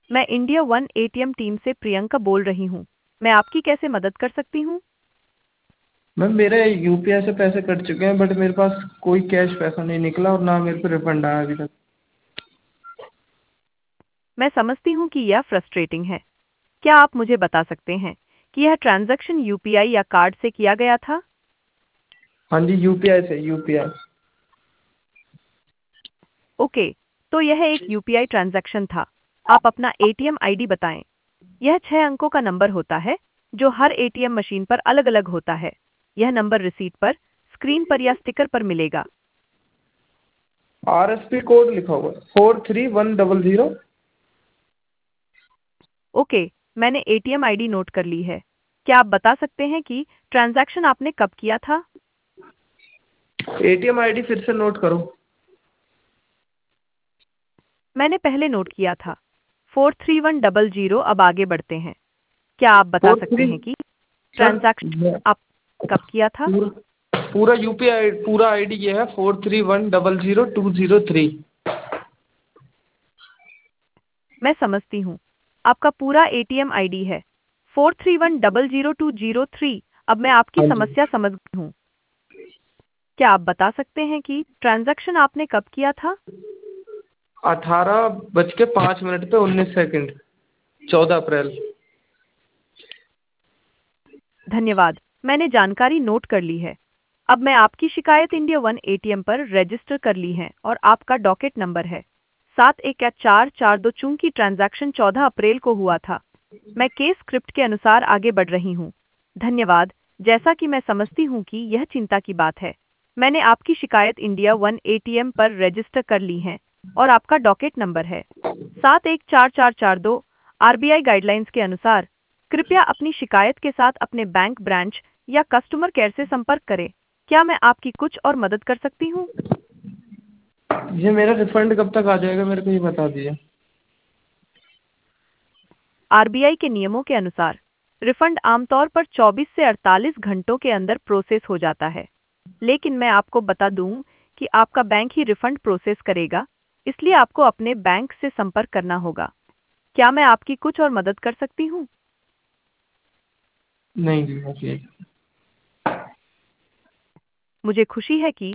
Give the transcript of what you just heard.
मैं India One ATM team से प्रियंका बोल रही हूँ। मैं आपकी कैसे मदद कर सकती हूँ? मैम मेरे यूपीआई से पैसे कट चुके हैं बट मेरे पास कोई कैश पैसा नहीं निकला और ना मेरे को रिफंड आया अभी तक। मैं समझती हूँ कि यह फ्रस्ट्रेटिंग है। क्या आप मुझे बता सकते हैं कि यह ट्रांजैक्शन यूपीआई या कार्ड से किया गया था? हाँ जी, यूपीआई से यूपीआई। ओके, तो यह एक यूपीआई ट्रांजैक्शन था। आप अपना एटीएम आईडी बताएं। यह 6 अंकों का नंबर होता है जो हर एटीएम मशीन पर अलग-अलग होता है। यह नंबर रिसीट पर, स्क्रीन पर या स्टिकर पर मिलेगा। आरएसपी कोड लिखा हुआ है 43100। ओके, मैंने एटीएम आईडी नोट कर ली है। क्या आप बता सकते हैं कि ट्रांजैक्शन आपने कब किया था? एटीएम आईडी फिर से नोट करो। मैंने पहले नोट किया था 43100। अब आगे बढ़ते हैं। क्या आप बता फोर सकते थ्री हैं कि सर ट्रांजैक्शन आप कब किया था? पूरा पूरा यूपीआई पूरा आईडी ये है 431000203। मैं समझती हूँ। आपका पूरा एटीएम आईडी है 431000203। अब मैं आपकी हाँ जी। समस्या समझ गई हूँ। क्या आप बता सकते हैं कि ट्रांजैक्शन आपने कब किया था? 18:05 पे 19 सेकंड, 14 अप्रैल। धन्यवाद, मैंने जानकारी नोट कर ली है। अब मैं आपकी शिकायत इंडिया वन एटीएम पर रजिस्टर कर ली है और आपका डॉकेट नंबर है 71442। चूंकि ट्रांजैक्शन 14 अप्रैल को हुआ था, मैं केस स्क्रिप्ट के अनुसार आगे बढ़ रही हूँ। धन्यवाद। जैसा कि मैं समझती हूँ कि यह चिंता की बात है, मैंने आपकी शिकायत इंडिया वन एटीएम पर रजिस्टर कर ली है और आपका डॉकेट नंबर है 714442। आरबीआई गाइडलाइंस के अनुसार कृपया अपनी शिकायत के साथ अपने बैंक ब्रांच या कस्टमर केयर से संपर्क करें। क्या मैं आपकी कुछ और मदद कर सकती हूँ? ये मेरा रिफंड कब तक आ जाएगा मेरे को ये बता दीजिए। आरबीआई के नियमों के अनुसार रिफंड आमतौर पर 24 से 48 घंटों के अंदर प्रोसेस हो जाता है, लेकिन मैं आपको बता दूं कि आपका बैंक ही रिफंड प्रोसेस करेगा, इसलिए आपको अपने बैंक से संपर्क करना होगा। क्या मैं आपकी कुछ और मदद कर सकती हूँ? नहीं जी, बस यही। मुझे खुशी है कि